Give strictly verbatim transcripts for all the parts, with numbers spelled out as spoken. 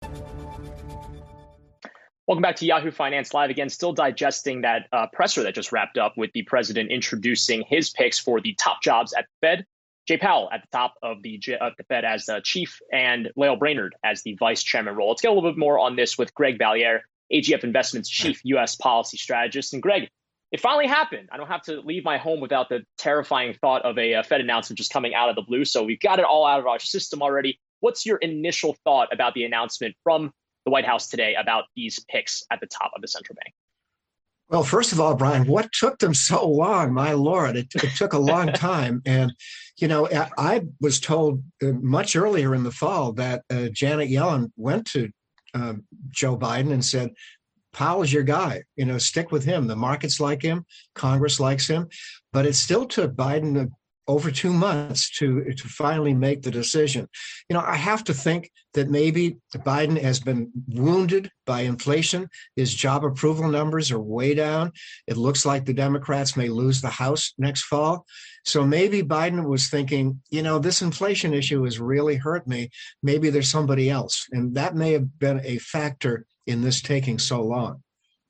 Welcome back to Yahoo Finance Live. Again, still digesting that uh, presser that just wrapped up with the president introducing his picks for the top jobs at the Fed. Jay Powell at the top of the, uh, the Fed as the chief and Lael Brainard as the vice chairman role. Let's get a little bit more on this with Greg Valliere, A G F Investments chief U S policy strategist. And Greg, it finally happened. I don't have to leave my home without the terrifying thought of a, a Fed announcement just coming out of the blue. So we've got it all out of our system already. What's your initial thought about the announcement from the White House today about these picks at the top of the central bank? Well, first of all, Brian, what took them so long? My Lord, it, it took a long time. And, you know, I, I was told uh, much earlier in the fall that uh, Janet Yellen went to uh, Joe Biden and said, Powell's your guy, you know, stick with him. The markets like him, Congress likes him. But it still took Biden a over two months to, to finally make the decision. You know, I have to think that maybe Biden has been wounded by inflation. His job approval numbers are way down. It looks like the Democrats may lose the House next fall. So maybe Biden was thinking, you know, this inflation issue has really hurt me. Maybe there's somebody else. And that may have been a factor in this taking so long.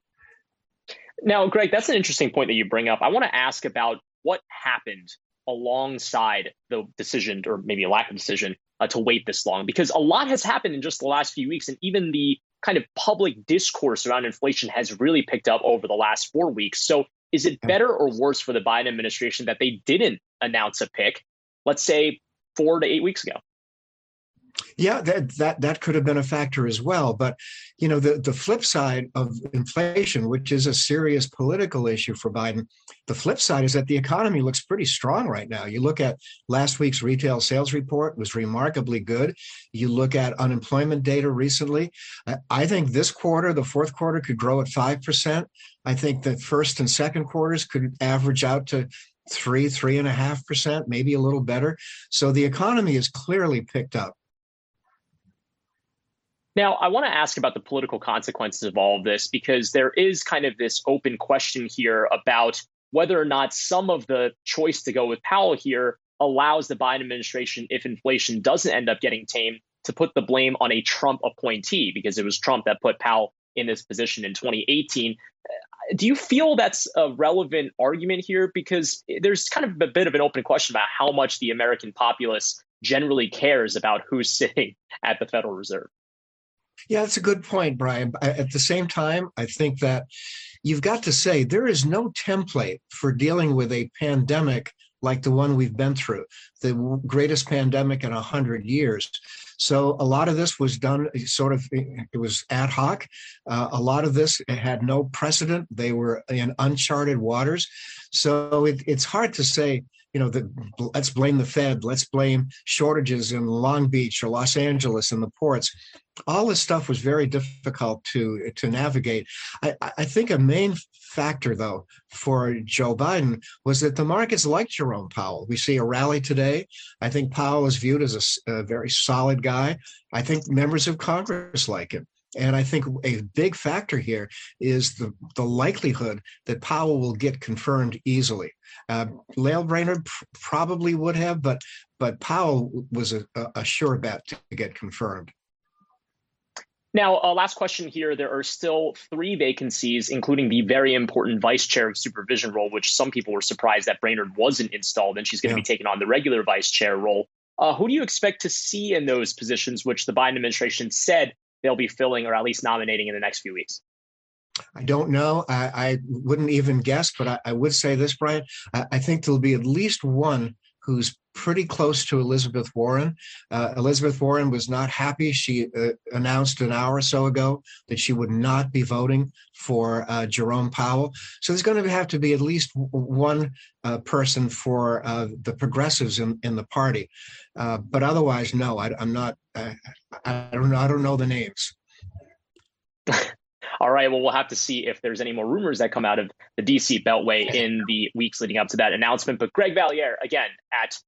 Now, Greg, that's an interesting point that you bring up. I want to ask about what happened alongside the decision, or maybe a lack of decision, uh, to wait this long, because a lot has happened in just the last few weeks. And even the kind of public discourse around inflation has really picked up over the last four weeks. So is it better or worse for the Biden administration that they didn't announce a pick, let's say four to eight weeks ago? Yeah, that that that could have been a factor as well. But, you know, the, the flip side of inflation, which is a serious political issue for Biden, the flip side is that the economy looks pretty strong right now. You look at last week's retail sales report was remarkably good. You look at unemployment data recently. I think this quarter, the fourth quarter, could grow at five percent. I think the first and second quarters could average out to three, three and a half percent, maybe a little better. So the economy is clearly picked up. Now, I want to ask about the political consequences of all of this, because there is kind of this open question here about whether or not some of the choice to go with Powell here allows the Biden administration, if inflation doesn't end up getting tamed, to put the blame on a Trump appointee, because it was Trump that put Powell in this position in twenty eighteen. Do you feel that's a relevant argument here? Because there's kind of a bit of an open question about how much the American populace generally cares about who's sitting at the Federal Reserve. Yeah, that's a good point, Brian. At the same time, I think that you've got to say there is no template for dealing with a pandemic like the one we've been through, the greatest pandemic in a hundred years. So a lot of this was done sort of, it was ad hoc. Uh, a lot of this had no precedent. They were in uncharted waters. So it, it's hard to say, you know, the, let's blame the Fed, let's blame shortages in Long Beach or Los Angeles and the ports. All this stuff was very difficult to, to navigate. I, I think a main factor, though, for Joe Biden was that the markets liked Jerome Powell. We see a rally today. I think Powell is viewed as a, a very solid guy. I think members of Congress like him. And I think a big factor here is the, the likelihood that Powell will get confirmed easily. Uh, Lael Brainard pr- probably would have, but but Powell was a, a sure bet to get confirmed. Now, uh, last question here. There are still three vacancies, including the very important vice chair of supervision role, which some people were surprised that Brainard wasn't installed, and she's going to yeah. be taking on the regular vice chair role. Uh, who do you expect to see in those positions, which the Biden administration said they'll be filling or at least nominating in the next few weeks? I don't know. I, I wouldn't even guess, but I, I would say this, Brian. I, I think there'll be at least one who's pretty close to Elizabeth Warren. Uh, Elizabeth Warren was not happy. She uh, announced an hour or so ago that she would not be voting for uh, Jerome Powell. So there's going to have to be at least one uh, person for uh, the progressives in, in the party. Uh, but otherwise, no, I, I'm not. I, I don't know. I don't know the names. All right. Well, we'll have to see if there's any more rumors that come out of the D C Beltway in the weeks leading up to that announcement. But Greg Valliere, again, at